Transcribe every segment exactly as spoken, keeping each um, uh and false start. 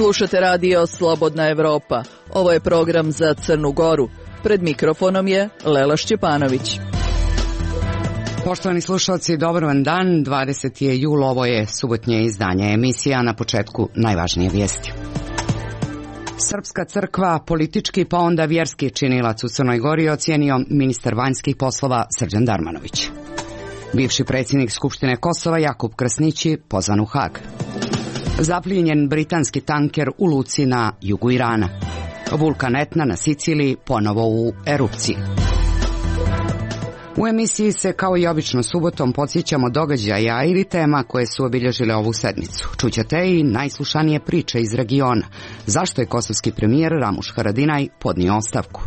Slušate radio Slobodna Evropa. Ovo je program za Crnu Goru. Pred mikrofonom je Lela Šćepanović. Poštovani slušalci, dobar vam dan. dvadeseti je jul, ovo je subotnje izdanje emisija, na početku najvažnije vijesti. Srpska crkva, politički pa onda vjerski činilac u Crnoj Gori, ocijenio ministar vanjskih poslova Srđan Darmanović. Bivši predsjednik Skupštine Kosova Jakub Krasnići pozvan u Hag. Zaplijenjen britanski tanker u luci na jugu Irana. Vulkan Etna na Siciliji ponovo u erupciji. U emisiji se kao i obično subotom podsjećamo događaja ili tema koje su obilježile ovu sedmicu. Čućete i najslušanije priče iz regiona. Zašto je kosovski premijer Ramush Haradinaj podnio ostavku?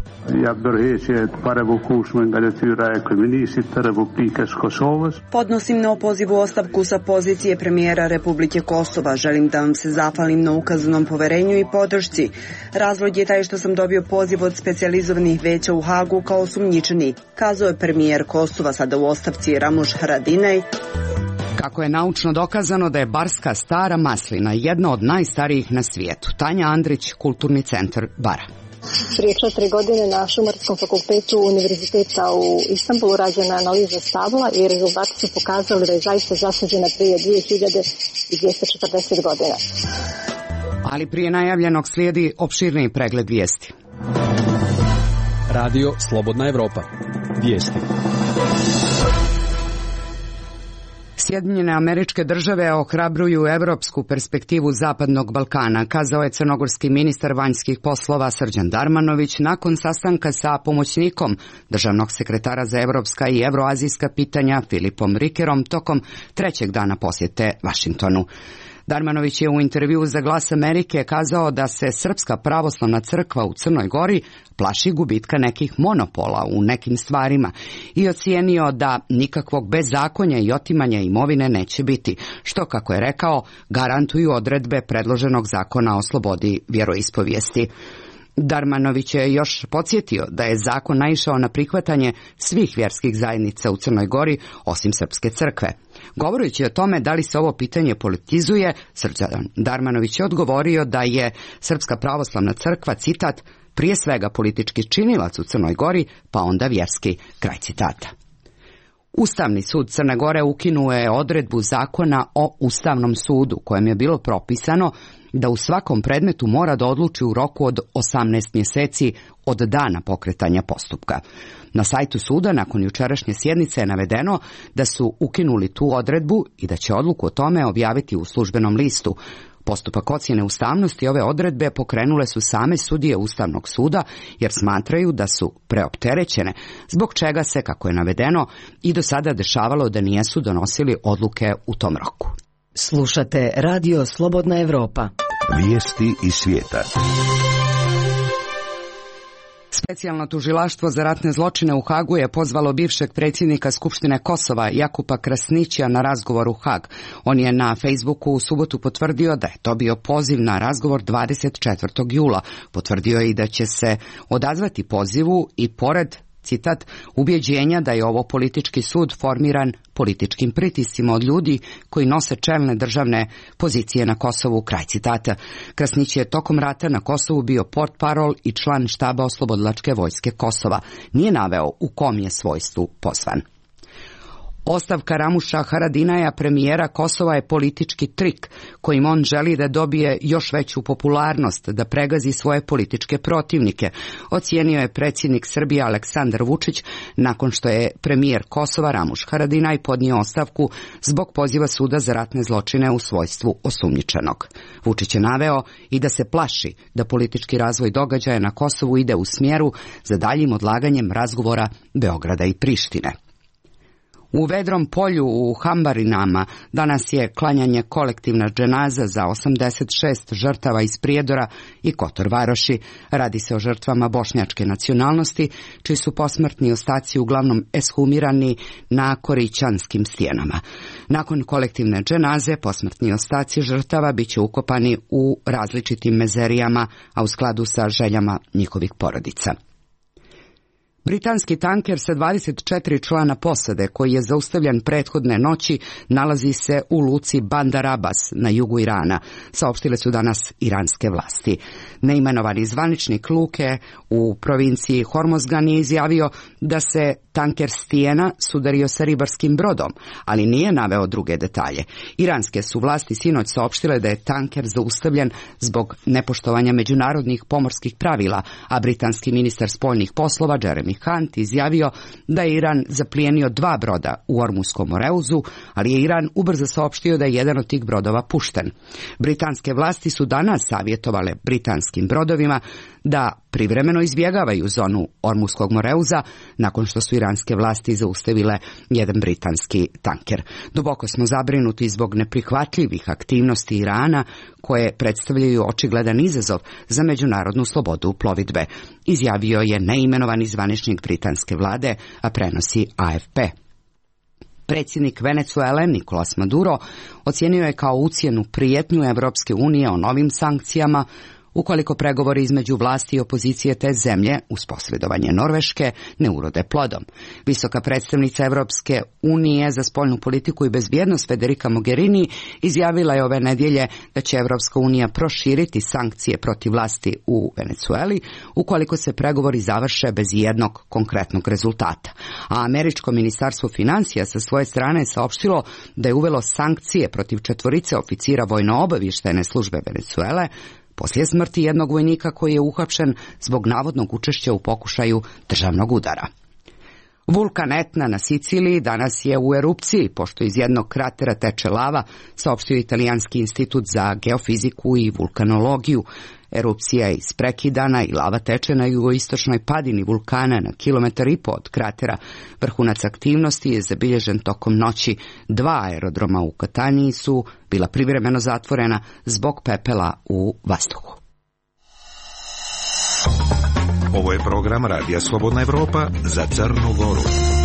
Podnosim na opozivu ostavku sa pozicije premijera Republike Kosova. Želim da vam se zahvalim na ukazanom poverenju i podršci. Razlog je taj što sam dobio poziv od specijalizovanih veća u Hagu kao osumnjičeni, kazao je premijer Kosova, sada u ostavci Ramush Haradinaj. Kako je naučno dokazano da je barska stara maslina jedna od najstarijih na svijetu. Tanja Andrić, Kulturni centar Bara. Prije četiri godine na Šumarskom fakultetu Univerziteta u Istanbulu rađena analiza stabla i rezultati su pokazali da je zaista zasađena prije dvije hiljade dvjesto četrdeset godina. Ali prije najavljenog slijedi opširniji pregled vijesti. Radio Slobodna Evropa. Vijesti. Sjedinjene Američke Države ohrabruju evropsku perspektivu Zapadnog Balkana, kazao je crnogorski ministar vanjskih poslova Srđan Darmanović nakon sastanka sa pomoćnikom državnog sekretara za evropska i evroazijska pitanja Filipom Rikerom tokom trećeg dana posjete Vašingtonu. Darmanović je u intervjuu za Glas Amerike kazao da se Srpska pravoslavna crkva u Crnoj Gori plaši gubitka nekih monopola u nekim stvarima i ocijenio da nikakvog bezakonja i otimanja imovine neće biti, što, kako je rekao, garantuju odredbe predloženog zakona o slobodi vjeroispovijesti. Darmanović je još podsjetio da je zakon naišao na prihvatanje svih vjerskih zajednica u Crnoj Gori, osim Srpske crkve. Govoreći o tome da li se ovo pitanje politizuje, Srđan Darmanović je odgovorio da je Srpska pravoslavna crkva, citat, prije svega politički činilac u Crnoj Gori, pa onda vjerski, kraj citata. Ustavni sud Crne Gore ukinuo je odredbu zakona o Ustavnom sudu, kojem je bilo propisano da u svakom predmetu mora da odluči u roku od osamnaest mjeseci od dana pokretanja postupka. Na sajtu suda nakon jučerašnje sjednice je navedeno da su ukinuli tu odredbu i da će odluku o tome objaviti u službenom listu. Postupak ocjene ustavnosti ove odredbe pokrenule su same sudije Ustavnog suda jer smatraju da su preopterećene, zbog čega se, kako je navedeno, i do sada dešavalo da nijesu donosili odluke u tom roku. Slušate radio Slobodna Evropa. Vijesti iz svijeta. Specijalno tužilaštvo za ratne zločine u Hagu je pozvalo bivšeg predsjednika Skupštine Kosova Jakupa Krasnića na razgovor u Hag. On je na Facebooku u subotu potvrdio da je to bio poziv na razgovor dvadeset četvrtog jula. Potvrdio je i da će se odazvati pozivu i pored, citat, ubjeđenja da je ovo politički sud formiran političkim pritiscima od ljudi koji nose čelne državne pozicije na Kosovu, kraj citata. Krasnić je tokom rata na Kosovu bio portparol i član štaba Oslobodilačke vojske Kosova. Nije naveo u kom je svojstvu pozvan. Ostavka Ramusha Haradinaja, premijera Kosova, je politički trik kojim on želi da dobije još veću popularnost, da pregazi svoje političke protivnike, ocijenio je predsjednik Srbije Aleksandar Vučić nakon što je premijer Kosova Ramush Haradinaj podnio ostavku zbog poziva suda za ratne zločine u svojstvu osumnjičenog. Vučić je naveo i da se plaši da politički razvoj događaja na Kosovu ide u smjeru za daljim odlaganjem razgovora Beograda i Prištine. U Vedrom polju u Hambarinama danas je klanjanje kolektivna dženaza za osamdeset šest žrtava iz Prijedora i Kotor Varoši. Radi se o žrtvama bošnjačke nacionalnosti, čiji su posmrtni ostaci uglavnom eshumirani na Korićanskim stijenama. Nakon kolektivne dženaze, posmrtni ostaci žrtava bit će ukopani u različitim mezerijama, a u skladu sa željama njihovih porodica. Britanski tanker sa dvadeset četiri člana posade, koji je zaustavljen prethodne noći, nalazi se u luci Bandar Abbas na jugu Irana, saopštile su danas iranske vlasti. Neimenovani zvaničnik luke u provinciji Hormozgan je izjavio da se tanker Stijena sudario sa ribarskim brodom, ali nije naveo druge detalje. Iranske su vlasti sinoć saopštile da je tanker zaustavljen zbog nepoštovanja međunarodnih pomorskih pravila, a britanski ministar spoljnih poslova Jeremy Hunt izjavio da je Iran zaplijenio dva broda u Ormuskom Moreuzu, ali je Iran ubrzo saopštio da je jedan od tih brodova pušten. Britanske vlasti su danas savjetovale britanskim brodovima da privremeno izbjegavaju zonu Ormuskog Moreuza nakon što su iranske vlasti zaustavile jedan britanski tanker. Duboko smo zabrinuti zbog neprihvatljivih aktivnosti Irana koje predstavljaju očigledan izazov za međunarodnu slobodu plovidbe, izjavio je neimenovani zvaničnik britanske vlade, a prenosi A F P. Predsjednik Venecuele Nicolas Maduro ocijenio je kao ucjenu prijetnju Evropske unije o novim sankcijama ukoliko pregovori između vlasti i opozicije te zemlje uz posredovanje Norveške ne urode plodom. Visoka predstavnica Evropske unije za spoljnu politiku i bezbjednost Federica Mogherini izjavila je ove nedjelje da će Evropska unija proširiti sankcije protiv vlasti u Venecueli ukoliko se pregovori završe bez jednog konkretnog rezultata. A američko ministarstvo financija sa svoje strane saopštilo da je uvelo sankcije protiv četvorice oficira vojno-obavještajne službe Venecuele poslije smrti jednog vojnika koji je uhapšen zbog navodnog učešća u pokušaju državnog udara. Vulkan Etna na Siciliji danas je u erupciji, pošto iz jednog kratera teče lava, saopštio Italijanski institut za geofiziku i vulkanologiju. Erupcija je isprekidana i lava teče na jugoistočnoj padini vulkana na kilometar i po od kratera. Vrhunac aktivnosti je zabilježen tokom noći. Dva aerodroma u Kataniji su bila privremeno zatvorena zbog pepela u vazduhu. Ovo je program Radija Slobodna Evropa za Crnu Goru.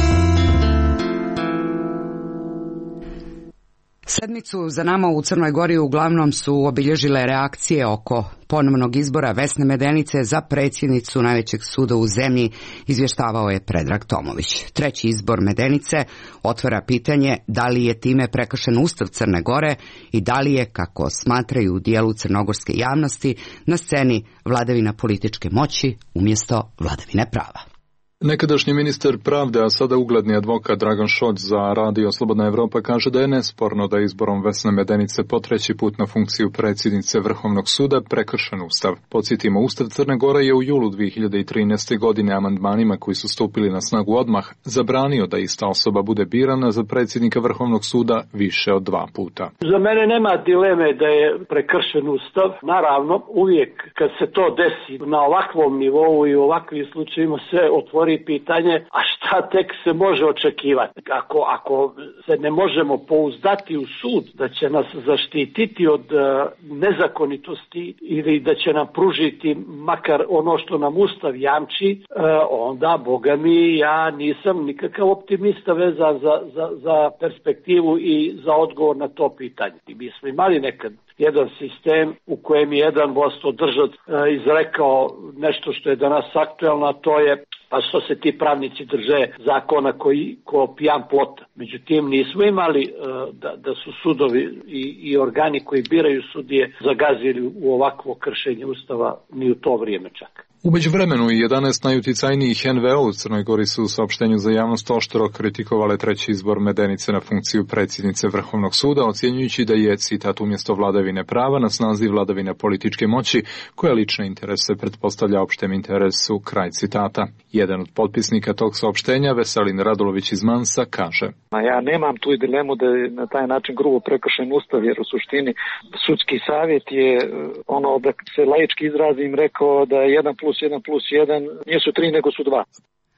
Sedmicu za nama u Crnoj Gori uglavnom su obilježile reakcije oko ponovnog izbora Vesne Medenice za predsjednicu najvećeg suda u zemlji, izvještavao je Predrag Tomović. Treći izbor Medenice otvara pitanje da li je time prekršen Ustav Crne Gore i da li je, kako smatraju u dijelu crnogorske javnosti, na sceni vladavina političke moći umjesto vladavine prava. Nekadašnji ministar pravde, a sada ugledni advokat Dragan Šolj za Radio Slobodna Evropa kaže da je nesporno da je izborom Vesne Medenice po treći put na funkciju predsjednice Vrhovnog suda prekršen Ustav. Podsjetimo, Ustav Crne Gore je u julu dvije hiljade trinaeste. godine amandmanima koji su stupili na snagu odmah zabranio da ista osoba bude birana za predsjednika Vrhovnog suda više od dva puta. Za mene nema dileme da je prekršen Ustav. Naravno, uvijek kad se to desi na ovakvom nivou i u ovakvim slučajima se otvori pitanje, a šta tek se može očekivati? Ako, ako se ne možemo pouzdati u sud da će nas zaštititi od uh, nezakonitosti ili da će nam pružiti makar ono što nam Ustav jamči, uh, onda, boga mi, ja nisam nikakav optimista vezan za, za, za perspektivu i za odgovor na to pitanje. I mi smo imali nekad jedan sistem u kojem je jedan vlastodržac uh, izrekao nešto što je danas aktuelno, a to je pa što se ti pravnici drže zakona koji ko pijan plota. Međutim, nismo imali uh, da, da su sudovi i, i organi koji biraju sudije zagazili u ovakvo kršenje Ustava ni u to vrijeme čak. U međuvremenu i jedanaest najuticajnijih en ve o u Crnoj Gori su u saopštenju za javnost oštro kritikovale treći izbor Medenice na funkciju predsjednice Vrhovnog suda, ocjenjujući da je, citat, umjesto vladavine prava na snazi vladavine političke moći, koja lične interese pretpostavlja opštem interesu, kraj citata. Jedan od potpisnika tog saopštenja, Veselin Radulović iz Mansa, kaže: Ja nemam tu dilemu da je na taj način grubo prekršen Ustav, jer u suštini sudski savjet je, ono da se laički izrazim, rekao da je jedan plus jedan plus jedan, nisu tri nego su dva.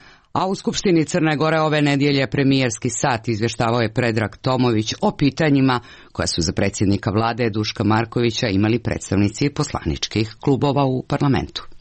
A u Skupštini Crne Gore ove nedjelje premijerski sat izvještavao je Predrag Tomović o pitanjima koja su za predsjednika vlade Duška Markovića imali predstavnici poslaničkih klubova u parlamentu.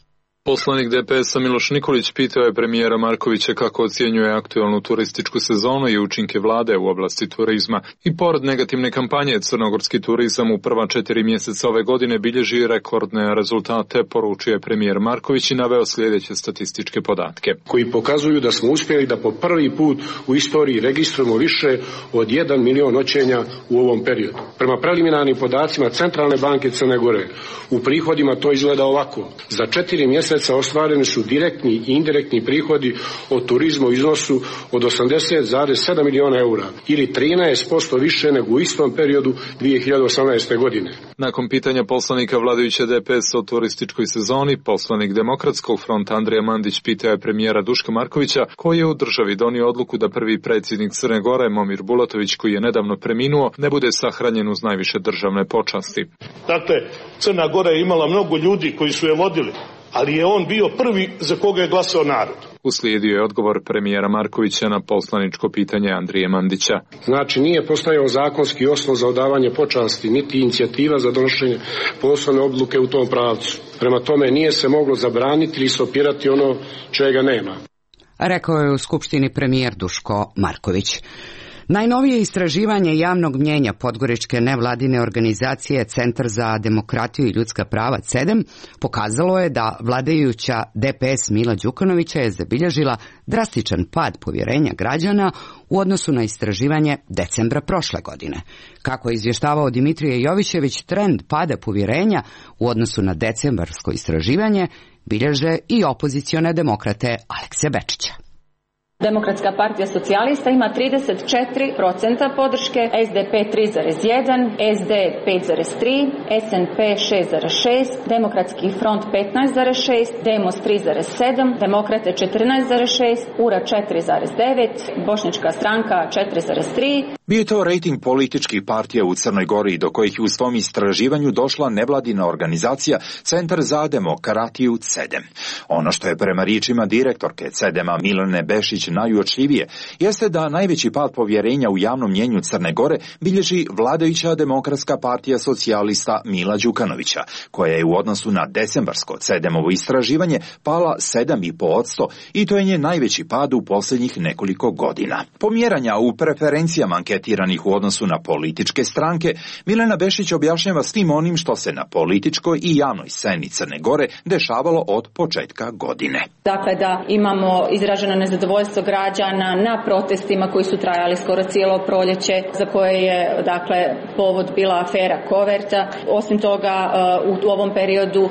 Poslanik D P S-a Miloš Nikolić pitao je premijera Markovića kako ocjenjuje aktualnu turističku sezonu i učinke vlade u oblasti turizma. I pored negativne kampanje, crnogorski turizam u prva četiri mjeseca ove godine bilježi rekordne rezultate, poručio je premijer Marković i naveo sljedeće statističke podatke. Koji pokazuju da smo uspjeli da po prvi put u istoriji registrujemo više od jedan milion noćenja u ovom periodu. Prema preliminarnim podacima Centralne banke Crne Gore, u prihodima to izgleda ovako. Za četiri mjeseca ostvareni su direktni i indirektni prihodi od turizma u iznosu od osamdeset zarez sedam miliona eura ili trinaest posto više nego u istom periodu dvije hiljade osamnaeste. godine. Nakon pitanja poslanika vladajuće D P S o turističkoj sezoni, poslanik Demokratskog fronta Andrija Mandić pitao je premijera Duška Markovića koji je u državi donio odluku da prvi predsjednik Crne Gore, Momir Bulatović, koji je nedavno preminuo, ne bude sahranjen uz najviše državne počasti. Dakle, Crna Gora je imala mnogo ljudi koji su je vodili, ali je on bio prvi za koga je glasao narod. Uslijedio je odgovor premijera Markovića na poslaničko pitanje Andrije Mandića. Znači nije postojao zakonski osnov za odavanje počasti, niti inicijativa za donošenje poslovne odluke u tom pravcu. Prema tome nije se moglo zabraniti ili stopirati ono čega nema. Rekao je u Skupštini premijer Duško Marković. Najnovije istraživanje javnog mnjenja podgoričke nevladine organizacije Centar za demokratiju i ljudska prava C E D E M pokazalo je da vladajuća D P S Mila Đukanovića je zabilježila drastičan pad povjerenja građana u odnosu na istraživanje decembra prošle godine. Kako je izvještavao Dimitrije Jovićević, trend pada povjerenja u odnosu na decembarsko istraživanje bilježe i opozicione demokrate Alekse Bečića. Demokratska partija socijalista ima trideset četiri posto podrške, S D P tri zarez jedan, S D pet zarez tri, S N P šest zarez šest, Demokratski front petnaest zarez šest, Demos tri zarez sedam, Demokrate četrnaest zarez šest, U R A četiri zarez devet, Bošnjačka stranka četiri zarez tri. Bio je to rejting političkih partija u Crnoj Gori do kojih je u svom istraživanju došla nevladina organizacija Centar za demokratiju C E D E M. Ono što je prema riječima direktorke C E D E M-a Milene Bešić najuočljivije jeste da najveći pad povjerenja u javnom mnjenju Crne Gore bilježi vladajuća Demokratska partija socijalista Mila Đukanovića, koja je u odnosu na decembarsko C E D E M-ovo istraživanje pala sedam zarez pet posto i to je njen najveći pad u posljednjih nekoliko godina. Pomjeranja u preferencijama anketiranih u odnosu na političke stranke, Milena Bešić objašnjava svim onim što se na političkoj i javnoj sceni Crne Gore dešavalo od početka godine. Dakle, da imamo izraženo nezadovoljstvo građana na protestima koji su trajali skoro cijelo proljeće, za koje je dakle povod bila afera Koverta. Osim toga, u ovom periodu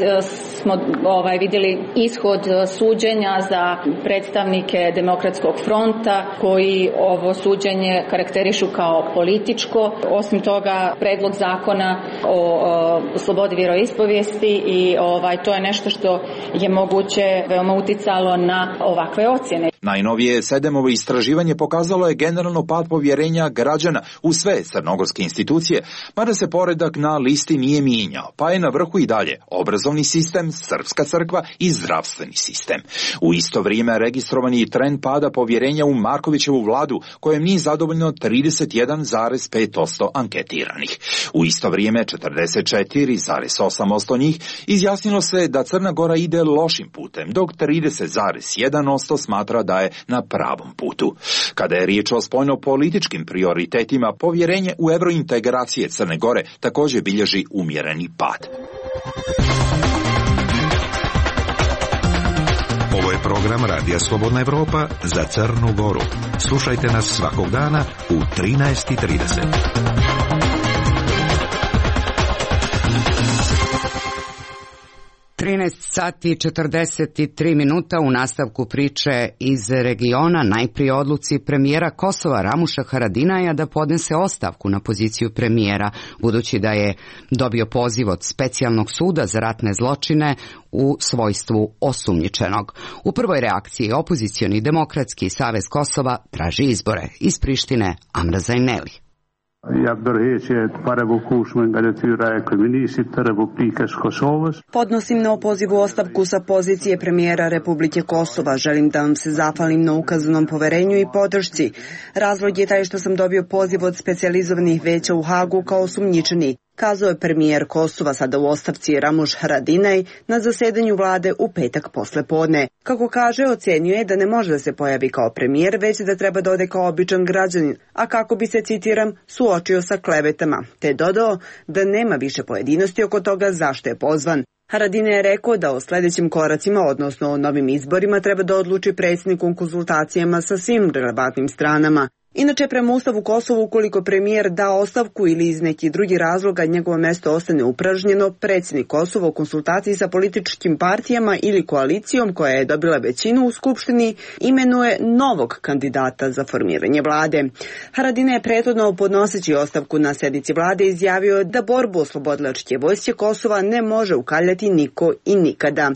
smo ovaj vidjeli ishod suđenja za predstavnike Demokratskog fronta koji ovo suđenje karakterišu kao političko. Osim toga, predlog zakona o, o slobodi vjeroispovijesti i ovaj to je nešto što je moguće veoma uticalo na ovakve ocjene. Najnovije C E D E M-ovo istraživanje pokazalo je generalno pad povjerenja građana u sve crnogorske institucije, mada se poredak na listi nije mijenjao, pa je na vrhu i dalje obrazovni sistem, srpska crkva i zdravstveni sistem. U isto vrijeme registrovani je trend pada povjerenja u Markovićevu vladu, kojem nije zadovoljno trideset jedan zarez pet posto anketiranih. U isto vrijeme četrdeset četiri zarez osam posto njih izjasnilo se da Crna Gora ide lošim putem, dok trideset zarez jedan posto smatra da je na pravom putu. Kada je riječ o spoljno-političkim prioritetima, povjerenje u eurointegracije Crne Gore također bilježi umjereni pad. Ovo je program Radija Slobodna Evropa za Crnu Goru. Slušajte nas svakog dana u trinaest i trideset. trinaest sati i četrdeset tri minuta u nastavku priče iz regiona, najprije odluci premijera Kosova Ramuša Haradinaja da podnese ostavku na poziciju premijera, budući da je dobio poziv od specijalnog suda za ratne zločine u svojstvu osumnjičenog. U prvoj reakciji opozicioni Demokratski savez Kosova traži izbore. Iz Prištine Amra Zajneli. Podnosim na opozivu ostavku sa pozicije premijera Republike Kosova. Želim da vam se zahvalim na ukazanom poverenju i podršci. Razlog je taj što sam dobio poziv od specijalizovanih veća u Hagu kao osumnjičeni. kazao je premijer Kosova, sada u ostavci, Ramuš Haradinaj na zasedanju vlade u petak posle podne. Kako kaže, ocenio je da ne može da se pojavi kao premijer, već da treba da ode kao običan građanin, a kako bi se, citiram, suočio sa klevetama, te dodao da nema više pojedinosti oko toga zašto je pozvan. Haradinaj je rekao da o sledećim koracima, odnosno o novim izborima, treba da odluči predsjednik u konzultacijama sa svim relevantnim stranama. Inače, prema Ustavu Kosova, ukoliko premijer da ostavku ili iz nekih drugih razloga njegovo mesto ostane upražnjeno, predsjednik Kosova u konsultaciji sa političkim partijama ili koalicijom koja je dobila većinu u Skupštini imenuje novog kandidata za formiranje vlade. Haradinaj je prethodno, podnoseći ostavku na sednici vlade, izjavio da borbu oslobodilačke vojske Kosova ne može ukaljati niko i nikada.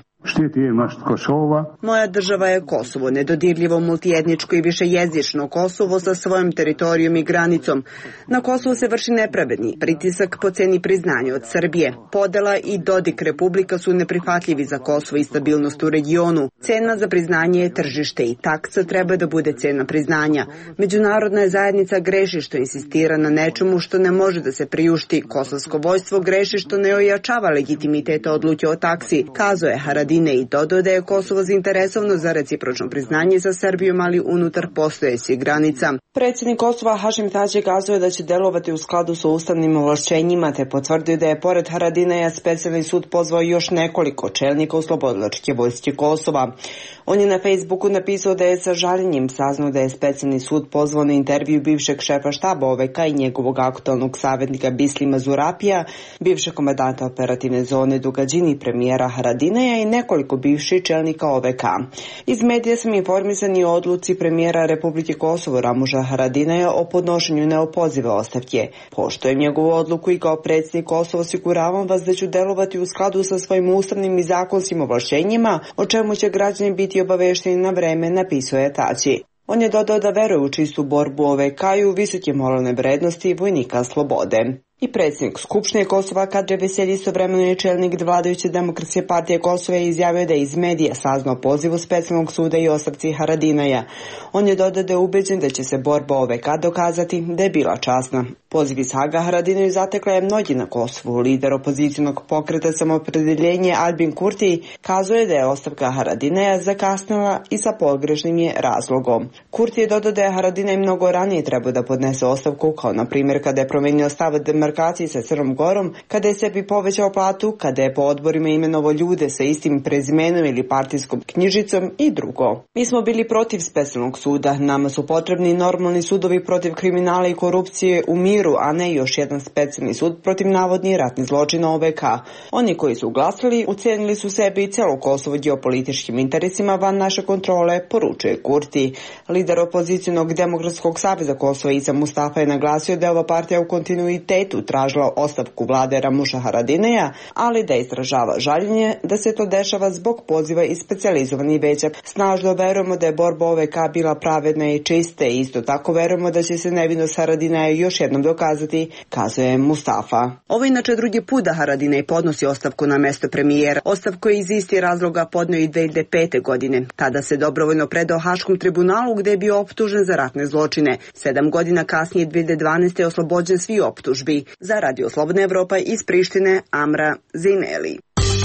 Moja država je Kosovo, nedodirljivo multietničko i višejezično Kosovo sa svojom teritorijom i granicom. Na Kosovu se vrši nepravedni pritisak po ceni priznanja od Srbije. Podela i Dodik Republika su neprihvatljivi za Kosovo i stabilnost u regionu. Cena za priznanje je tržište i taksa treba da bude cena priznanja. Međunarodna zajednica greši što insistira na nečemu što ne može da se priušti. Kosovsko vojstvo greši što ne ojačava legitimitet odluke o taksi, kazao je Haradinaj i dodao da je Kosovo zainteresovano za recipročno priznanje sa Srbijom, ali unutar postojećih granica. Predsjednik Kosova Hašim Tači kazao je da će delovati u skladu sa ustavnim ovlašćenjima, te potvrdio da je pored Haradinaja specijalni sud pozvao još nekoliko čelnika oslobodilačke vojske Kosova. On je na Facebooku napisao da je sa žaljenjem saznao da je specijalni sud pozvao na intervju bivšeg šefa štaba O V K i njegovog aktualnog savjetnika Bislima Zurapija, bivšeg komandanta operativne zone Dugađini, premijera Haradinaja i nekoliko bivših čelnika O V K. Iz medija sam informisani o odluci premijera Republike Kosovo Ramuša Haradinaja o podnošenju neopozive ostavke. Poštujem njegovu odluku i kao predsjednik Kosova osiguravam vas da ću delovati u skladu sa svojim ustavnim i zakonskim ovlašćenjima, o čemu će građani biti obavešteni na vreme, napisao je Tači. On je dodao da veruje u čistu borbu O V K i u visoke moralne vrednosti vojnika slobode. I predsjednik Skupštine Kosova Kadri Veselji, istovremeno je čelnik vladajuće Demokratske partije Kosova, je izjavio da je iz medija saznao pozivu specijalnog suda i ostavci Haradinaja. On je dodao da je ubeđen da će se borba O V K dokazati da je bila časna. Poziv iz Haga Haradinaju zatekla je mnogi na Kosovu. Lider opozicijnog pokreta Samoopredeljenje Albin Kurti kazao je da je ostavka Haradinaja zakasnila i sa pogrešnim je razlogom. Kurti je dodao da je Haradinaj mnogo ranije trebao da podnese ostavku, kao na primjer kada je promenio stav demarkaciji sa Crnom Gorom, kada je sebi povećao platu, kada je po odborima imenovao ljude sa istim prezimenom ili partijskom knjižicom i drugo. Mi smo bili protiv specijalnog suda. Nama su potrebni normalni sudovi protiv kriminala i korupcije u miru, a ne još jedan specijalni sud protiv navodnih ratnih zločina O V K. Oni koji su glasali ucijenili su sebi i celo Kosovo geopolitičkim interesima van naše kontrole, poručuje Kurti. Lider opozicijnog Demokratskog saveza Kosova Isa Mustafa je naglasio da je ova partija u kontinuitetu tražila ostavku vlade Ramuša Haradinaja, ali da izražava žaljenje da se to dešava zbog poziva iz specijalizovanih veća. Snažno verujemo da je borba O V K bila pravedna i čista i isto tako verujemo da će se nevinost Haradinaja još jednom dokazati, kazuje Mustafa. Ovo inače drugi put da Haradinaj podnosi ostavku na mesto premijera. Ostavku je iz isti razloga podneo i dve hiljade pete. godine. Tada se dobrovoljno predao Haškom tribunalu gde je bio optužen za ratne zločine. Sedam godina kasnije, dve hiljade dvanaeste. je oslobođen svi optužbi. Za Radio Slobodna Evropa iz Prištine, Amra Zineli.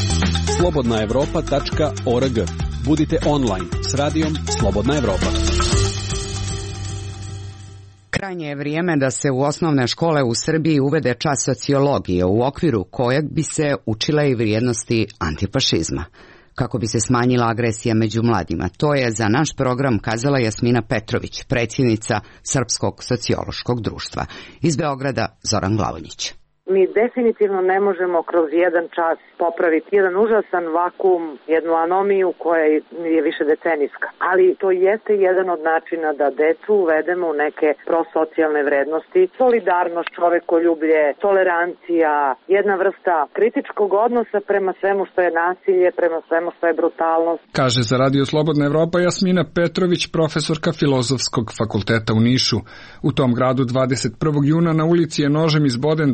slobodna evropa tačka org. Budite online s radijom Slobodna Evropa. Krajnje je vrijeme da se u osnovne škole u Srbiji uvede čas sociologije u okviru kojeg bi se učile i vrijednosti antifašizma, kako bi se smanjila agresija među mladima. To je za naš program kazala Jasmina Petrović, predsjednica Srpskog sociološkog društva. Iz Beograda Zoran Glavonjić. Mi definitivno ne možemo kroz jedan čas popraviti jedan užasan vakuum, jednu anomiju koja je više decenijska. Ali to jeste jedan od načina da decu uvedemo u neke prosocijalne vrednosti, solidarnost, čovekoljublje, tolerancija, jedna vrsta kritičkog odnosa prema svemu što je nasilje, prema svemu što je brutalnost. Kaže za Radio Slobodna Evropa Jasmina Petrović, profesorka Filozofskog fakulteta u Nišu. U tom gradu dvadeset prvog juna na ulici je nožem izboden dvadeset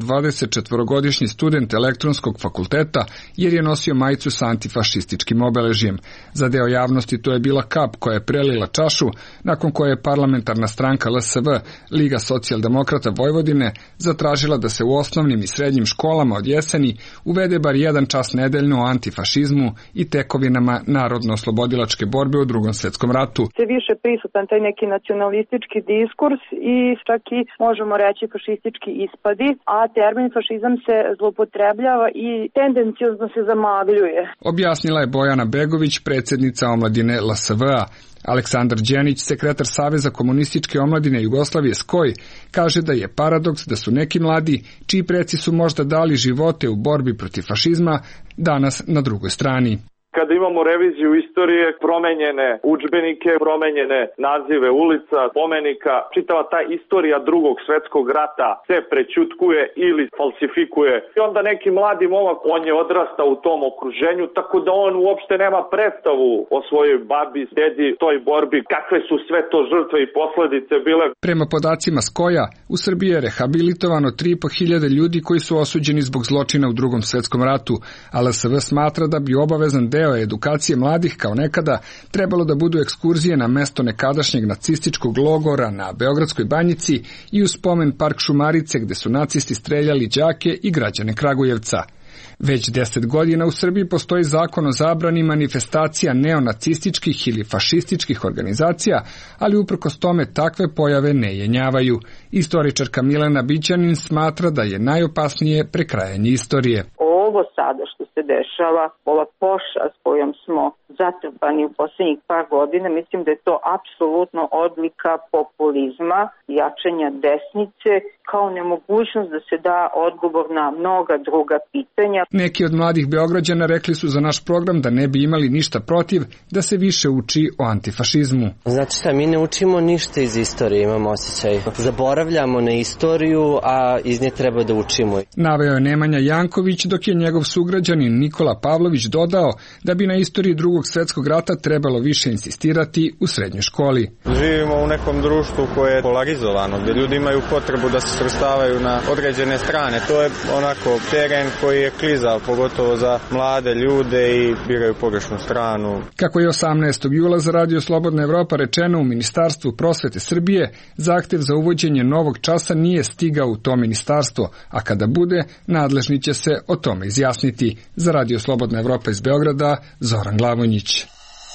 dvadesetčetvorogodišnji student elektronskog fakulteta jer je nosio majicu sa antifašističkim obeležjem. Za deo javnosti to je bila kap koja je prelila čašu, nakon koje je parlamentarna stranka L S V, Liga socijaldemokrata Vojvodine, zatražila da se u osnovnim i srednjim školama od jeseni uvede bar jedan čas nedeljno o antifašizmu i tekovinama narodno-oslobodilačke borbe u Drugom svetskom ratu. Sve više prisutan taj neki nacionalistički diskurs i čak i možemo reći fašistički ispadi, a termin fašizam se zloupotrebljava i tendenciozno se zamagljuje. Objasnila je Bojana Begović, predsjednica omladine L S V-a. Aleksandar Đenić, sekretar Saveza komunističke omladine Jugoslavije Skoj, kaže da je paradoks da su neki mladi, čiji preci su možda dali živote u borbi protiv fašizma, danas na drugoj strani. Kada imamo reviziju istorije, promenjene udžbenike, promenjene nazive ulica, spomenika, čitava ta istorija Drugog svetskog rata se prećutkuje ili falsifikuje. I onda neki mladi momak, on je odrastao u tom okruženju, tako da on uopšte nema predstavu o svojoj babi, dedi, toj borbi, kakve su sve to žrtve i posledice bile. Prema podacima Skoja, u Srbiji je rehabilitovano tri i po hiljade ljudi koji su osuđeni zbog zločina u Drugom svetskom ratu, a L S V smatra da bi obavezan deo edukacije mladih kao nekada trebalo da budu ekskurzije na mesto nekadašnjeg nacističkog logora na Beogradskoj Banjici i u spomen park Šumarice gde su nacisti streljali đake i građane Kragujevca. Već deset godina u Srbiji postoji zakon o zabrani manifestacija neonacističkih ili fašističkih organizacija, ali uprkos tome takve pojave ne jenjavaju. Istoričarka Milena Bićanin smatra da je najopasnije prekrajanje istorije. Ovo sada što se dešava, ova pošast kojom smo zatrpani u posljednjih par godina, mislim da je to apsolutno odlika populizma, jačanja desnice, kao nemogućnost da se da odgovor na mnoga druga pitanja. Neki od mladih Beograđana rekli su za naš program da ne bi imali ništa protiv da se više uči o antifašizmu. Znate šta, mi ne učimo ništa iz istorije, imamo osjećaj. Zaboravljamo na istoriju, a iz nje treba da učimo. Naveo je Nemanja Janković, dok je njegov sugrađanin Nikola Pavlović dodao da bi na istoriji Drugog svjetskog rata trebalo više insistirati u srednjoj školi. Živimo u nekom društvu koje je polarizovano, gdje ljudi imaju potrebu da se svrstavaju na određene strane. To je onako teren koji je klizav, pogotovo za mlade ljude i biraju pogrešnu stranu. Kako je osamnaestog jula za Radio Slobodna Evropa rečeno u Ministarstvu prosvete Srbije, zahtev za uvođenje novog časa nije stigao u to ministarstvo, a kada bude, nadležni će se o tome izjasniti. Za Radio Slobodna Evropa iz Beograda, Zoran Glavonjić.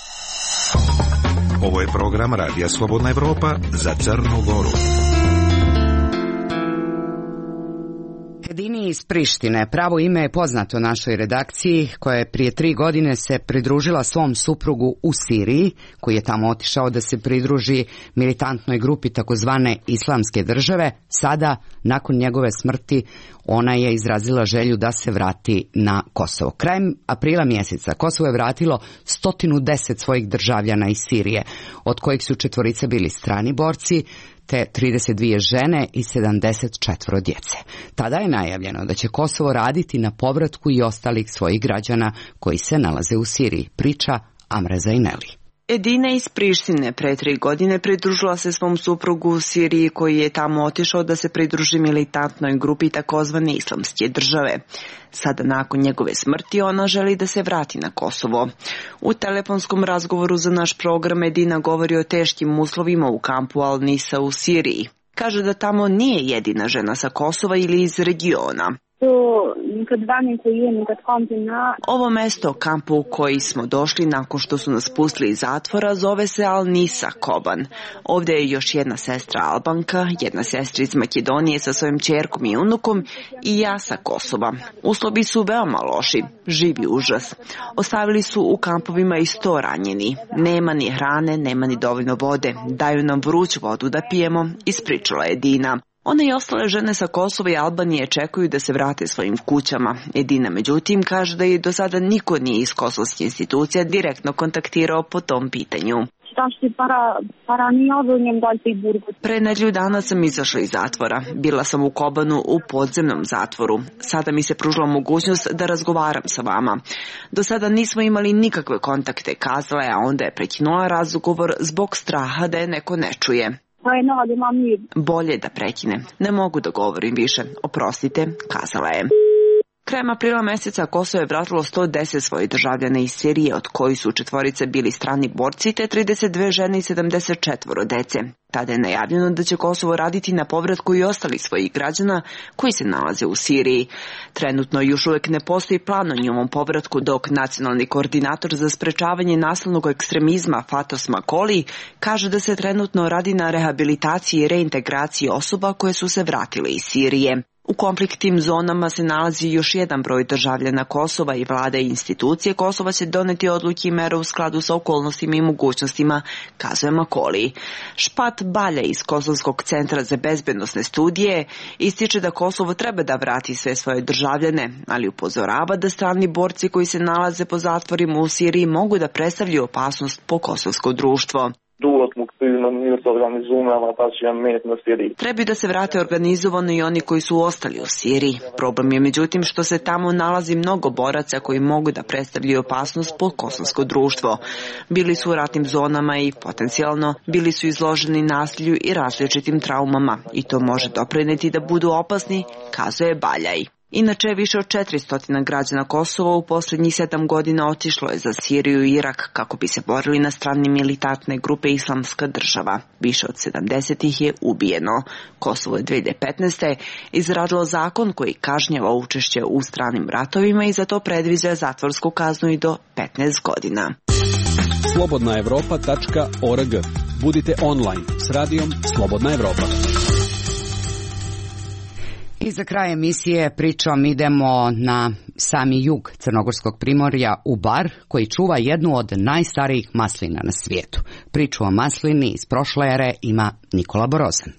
Ovo je program Radija Slobodna Evropa za Crnu Goru. Edini iz Prištine, pravo ime je poznato našoj redakciji, koja je prije tri godine se pridružila svom suprugu u Siriji, koji je tamo otišao da se pridruži militantnoj grupi takozvane Islamske države. Sada, nakon njegove smrti, ona je izrazila želju da se vrati na Kosovo. Krajem aprila mjeseca Kosovo je vratilo sto deset svojih državljana iz Sirije, od kojih su četvorica bili strani borci, te trideset dvije žene i sedamdeset četiri djece. Tada je najavljeno da će Kosovo raditi na povratku i ostalih svojih građana koji se nalaze u Siriji, priča Amre Zaineli. Edina iz Prištine pre tri godine pridružila se svom suprugu u Siriji, koji je tamo otišao da se pridruži militantnoj grupi takozvane Islamske države. Sada nakon njegove smrti ona želi da se vrati na Kosovo. U telefonskom razgovoru za naš program Edina govori o teškim uslovima u kampu Al-Nisa u Siriji. Kaže da tamo nije jedina žena sa Kosova ili iz regiona. Ovo mesto, kampu u koji smo došli nakon što su nas pustili iz zatvora, zove se Al-Nisa Koban. Ovdje je još jedna sestra Albanka, jedna sestra iz Makedonije sa svojim ćerkom i unukom i ja sa Kosova. Uslovi su veoma loši, živi užas. Ostavili su u kampovima i sto ranjeni. Nema ni hrane, nema ni dovoljno vode. Daju nam vruću vodu da pijemo, ispričala je Edina. One i ostale žene sa Kosova i Albanije čekuju da se vrate svojim kućama. Edina, međutim, kaže da je do sada niko nije iz kosovskih institucija direktno kontaktirao po tom pitanju. Pre nedelju dana sam izašla iz zatvora. Bila sam u Kobanu u podzemnom zatvoru. Sada mi se pružila mogućnost da razgovaram sa vama. Do sada nismo imali nikakve kontakte, kazala je, a onda je prekinula razgovor zbog straha da je neko ne čuje. Bolje da prekine. Ne mogu da govorim više. Oprostite, kazala je. Krajem aprila meseca Kosovo je vratilo sto deset svojih državljana iz Sirije, od kojih su četvorice bili strani borci, te trideset dve žene i sedamdeset četvoro dece. Tada je najavljeno da će Kosovo raditi na povratku i ostalih svojih građana koji se nalaze u Siriji. Trenutno još uvijek ne postoji plan o njihovom povratku, dok nacionalni koordinator za sprečavanje nasilnog ekstremizma Fatos Makoli kaže da se trenutno radi na rehabilitaciji i reintegraciji osoba koje su se vratile iz Sirije. U konfliktnim zonama se nalazi još jedan broj državljana Kosova i vlade i institucije Kosova će doneti odluke i mere u skladu sa okolnostima i mogućnostima, kazuje Makoli. Špat Balja iz Kosovskog centra za bezbednosne studije ističe da Kosovo treba da vrati sve svoje državljane, ali upozorava da strani borci koji se nalaze po zatvorima u Siriji mogu da predstavljaju opasnost po kosovsko društvo. Treba da se vrate organizovano i oni koji su ostali u Siriji. Problem je međutim što se tamo nalazi mnogo boraca koji mogu da predstavljaju opasnost po kosovsko društvo. Bili su u ratnim zonama i potencijalno bili su izloženi nasilju i različitim traumama i to može doprineti da budu opasni, kazuje Baljaj. Inače, više od četiristo građana Kosova u posljednjih sedam godina otišlo je za Siriju i Irak kako bi se borili na strani militantne grupe Islamska država. Više od sedamdeset ih je ubijeno. Kosovo je dve hiljade petnaeste. izradilo zakon koji kažnjava učešće u stranim ratovima i za to predviđa zatvorsku kaznu i do petnaest godina. slobodna evropa tačka org. Budite online s radijom Slobodna Evropa. I za kraj emisije pričom idemo na sami jug Crnogorskog primorja u Bar, koji čuva jednu od najstarijih maslina na svijetu. Priču o maslini iz prošle ere ima Nikola Borozan.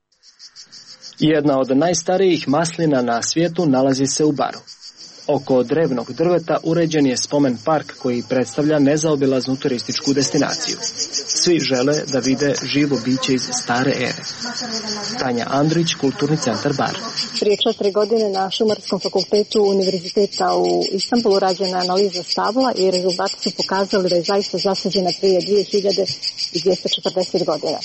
Jedna od najstarijih maslina na svijetu nalazi se u Baru. Oko drevnog drveta uređen je spomen park koji predstavlja nezaobilaznu turističku destinaciju. Svi žele da vide živo biće iz stare ere. Tanja Andrić, Kulturni centar Bar. Prije četiri godine na Šumarskom fakultetu Univerziteta u Istanbulu rađena analiza stabla i rezultati su pokazali da je zaista zasađena prije dvije hiljade dvjesto četrdeset godina.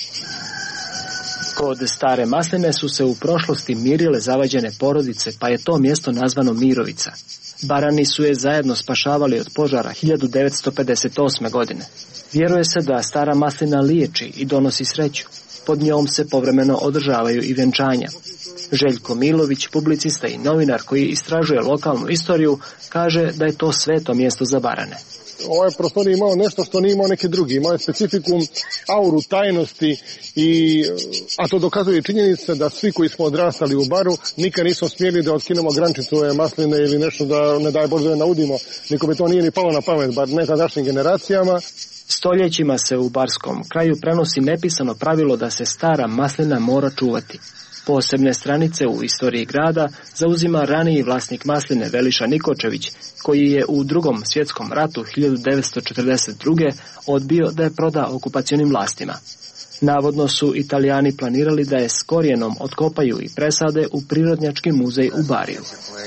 Kod stare masline su se u prošlosti mirile zavađene porodice, pa je to mjesto nazvano Mirovica. Barani su je zajedno spašavali od požara hiljadu devetsto pedeset osme. godine. Vjeruje se da stara maslina liječi i donosi sreću. Pod njom se povremeno održavaju i vjenčanja. Željko Milović, publicista i novinar koji istražuje lokalnu istoriju, kaže da je to sveto mjesto za Barane. Ovaj prostor je imao nešto što nije imao neki drugi. Imao je specifikum, auru tajnosti, i, a to dokazuje činjenica da svi koji smo odrastali u Baru nikad nismo smjeli da otkinemo grančicu ove masline ili nešto da ne daj Bože da naudimo. Niko bi to nije ni palo na pamet, bar ne tadašnjim generacijama. Stoljećima se u barskom kraju prenosi nepisano pravilo da se stara maslina mora čuvati. Posebne stranice u istoriji grada zauzima raniji vlasnik masline Veliša Nikočević, koji je u drugom svjetskom ratu hiljadu devetsto četrdeset druge. odbio da je proda okupacionim vlastima. Navodno su Italijani planirali da je s korijenom otkopaju i presade u Prirodnjački muzej u Bariju.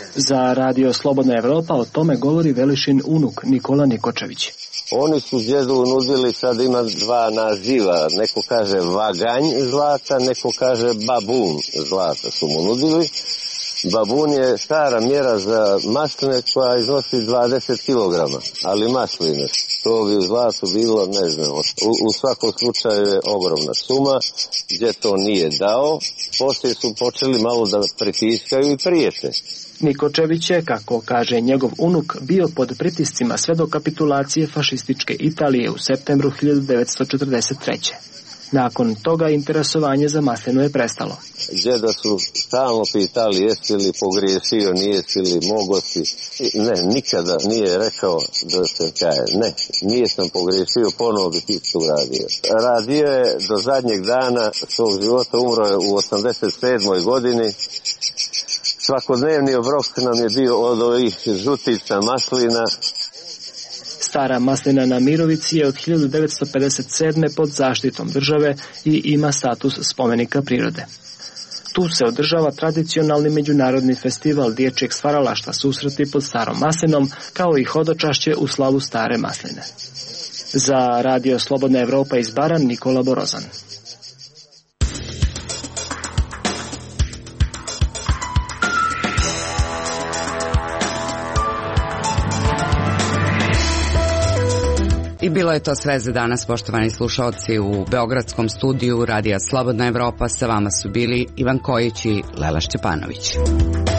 Za Radio Slobodna Evropa o tome govori Velišin unuk Nikola Nikočević. Oni su djedu nudili, sad ima dva naziva, neko kaže vaganj zlata, neko kaže babun zlata su mu nudili. Babun je stara mjera za masline koja iznosi dvadeset kilograma, ali masline, to bi u zlatu bilo, ne znam, u, u svakom slučaju je ogromna suma, gdje to nije dao, poslije su počeli malo da pritiskaju i prijete. Nikočević je, kako kaže njegov unuk, bio pod pritiscima sve do kapitulacije fašističke Italije u septembru hiljadu devetsto četrdeset treće. Nakon toga interesovanje za maslinu je prestalo. Djeda su stalno pitali jesi li pogriješio, nijesi li, mogo si. Ne, nikada nije rekao da se kaje. Ne, nije sam pogriješio, ponovo bih isto uradio. Radio je do zadnjeg dana svog života, umro je u osamdeset sedmoj godini. Svakodnevni obrok nam je bio od ovih žutica maslina. Stara maslina na Mirovici je od hiljadu devetsto pedeset sedme. pod zaštitom države i ima status spomenika prirode. Tu se održava tradicionalni međunarodni festival dječjeg stvaralaštva susreti pod starom maslinom, kao i hodočašće u slavu stare masline. Za Radio Slobodna Evropa iz Bara, Nikola Borozan. I bilo je to sve za danas, poštovani slušalci. U beogradskom studiju Radija Slobodna Evropa sa vama su bili Ivan Kojić i Lela Šćepanović.